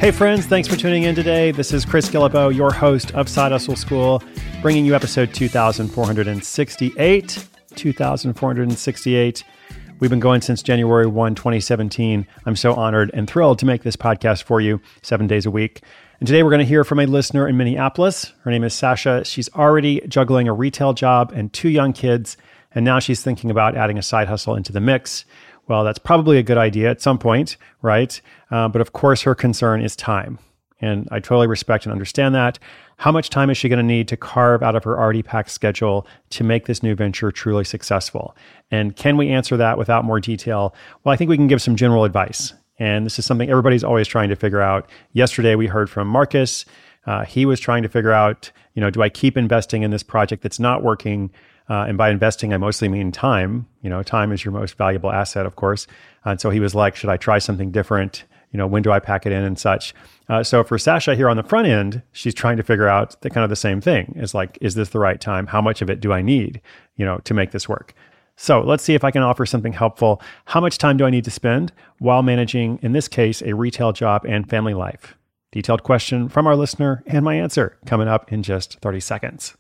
Hey friends, thanks for tuning in today. This is Chris Guillebeau, your host of Side Hustle School, bringing you episode 2468. 2468. We've been going since January 1, 2017. I'm so honored and thrilled to make this podcast for you 7 days a week. And today we're going to hear from a listener in Minneapolis. Her name is Sasha. She's already juggling a retail job and 2 young kids, and now she's thinking about adding a side hustle into the mix. Well, that's probably a good idea at some point, right? But of course, her concern is time. And I totally respect and understand that. How much time is she going to need to carve out of her already packed schedule to make this new venture truly successful? And can we answer that without more detail? Well, I think we can give some general advice. And this is something everybody's always trying to figure out. Yesterday, we heard from Marcus. He was trying to figure out, do I keep investing in this project that's not working? And by investing, I mostly mean time. Time is your most valuable asset, of course. And so he was like, should I try something different? When do I pack it in and such? So for Sasha here on the front end, she's trying to figure out the same thing. Is like, is this the right time? How much of it do I need, to make this work? So let's see if I can offer something helpful. How much time do I need to spend while managing, in this case, a retail job and family life? Detailed question from our listener and my answer coming up in just 30 seconds.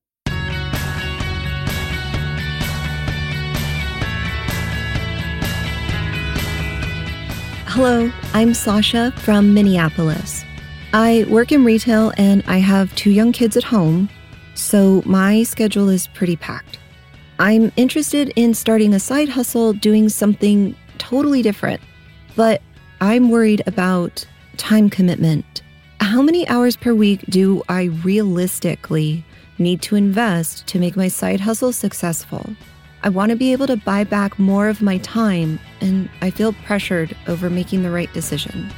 Hello, I'm Sasha from Minneapolis. I work in retail and I have 2 young kids at home, so my schedule is pretty packed. I'm interested in starting a side hustle doing something totally different, but I'm worried about time commitment. How many hours per week do I realistically need to invest to make my side hustle successful? I want to be able to buy back more of my time, and I feel pressured over making the right decision.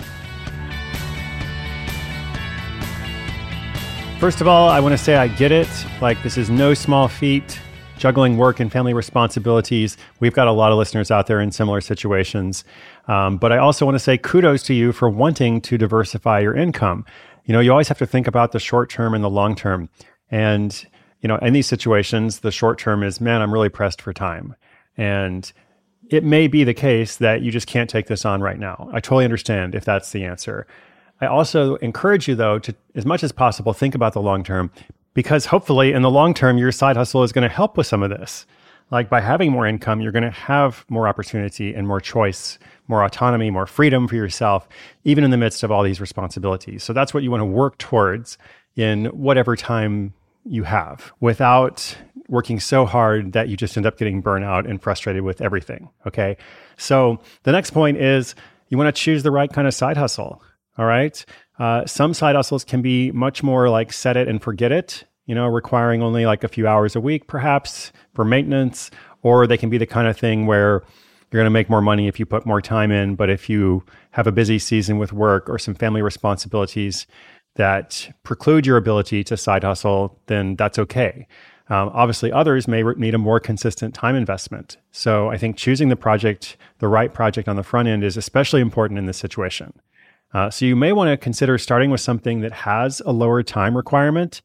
First of all, I want to say I get it. This is no small feat, juggling work and family responsibilities. We've got a lot of listeners out there in similar situations. But I also want to say kudos to you for wanting to diversify your income. You always have to think about the short term and the long term. And in these situations, the short term is, man, I'm really pressed for time. And it may be the case that you just can't take this on right now. I totally understand if that's the answer. I also encourage you, though, to, as much as possible, think about the long term, because hopefully in the long term, your side hustle is going to help with some of this. By having more income, you're going to have more opportunity and more choice, more autonomy, more freedom for yourself, even in the midst of all these responsibilities. So that's what you want to work towards in whatever time you have, without working so hard that you just end up getting burnout and frustrated with everything. Okay. So the next point is you want to choose the right kind of side hustle. All right. Some side hustles can be much more like set it and forget it, requiring only a few hours a week, perhaps for maintenance, or they can be the kind of thing where you're going to make more money if you put more time in. But if you have a busy season with work or some family responsibilities that preclude your ability to side hustle, then that's okay. Obviously, others may need a more consistent time investment. So I think choosing the right project on the front end is especially important in this situation. So you may want to consider starting with something that has a lower time requirement.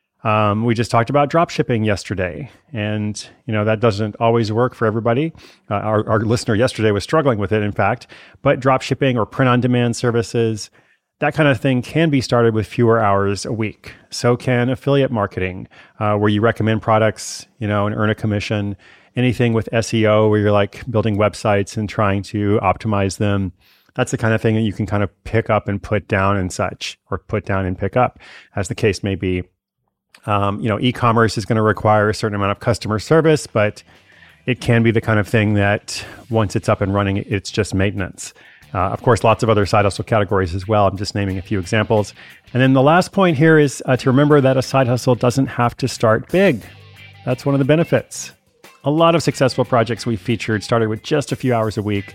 We just talked about drop shipping yesterday, and that doesn't always work for everybody. Our listener yesterday was struggling with it, in fact, but drop shipping or print-on-demand services, that kind of thing can be started with fewer hours a week. So can affiliate marketing, where you recommend products, and earn a commission. Anything with SEO, where you're building websites and trying to optimize them. That's the kind of thing that you can kind of pick up and put down and such, or put down and pick up, as the case may be. E-commerce is going to require a certain amount of customer service, but it can be the kind of thing that once it's up and running, it's just maintenance. Of course, lots of other side hustle categories as well. I'm just naming a few examples. And then the last point here is to remember that a side hustle doesn't have to start big. That's one of the benefits. A lot of successful projects we featured started with just a few hours a week.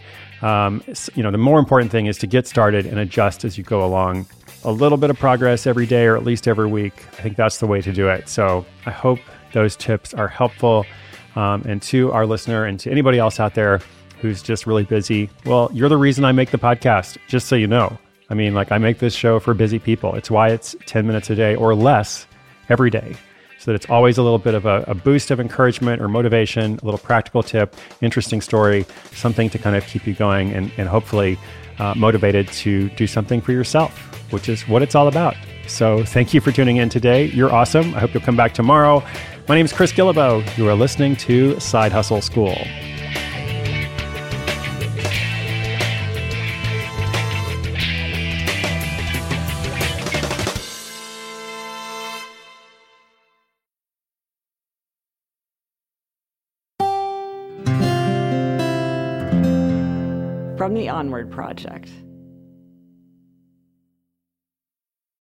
The more important thing is to get started and adjust as you go along. A little bit of progress every day, or at least every week. I think that's the way to do it. So I hope those tips are helpful. And to our listener and to anybody else out there who's just really busy, well, you're the reason I make the podcast, just so you know. I make this show for busy people. It's why it's 10 minutes a day or less every day. so that it's always a little bit of a boost of encouragement or motivation, a little practical tip, interesting story, something to kind of keep you going and hopefully motivated to do something for yourself, which is what it's all about. So thank you for tuning in today. You're awesome. I hope you'll come back tomorrow. My name is Chris Guillebeau. You are listening to Side Hustle School. From the Onward Project.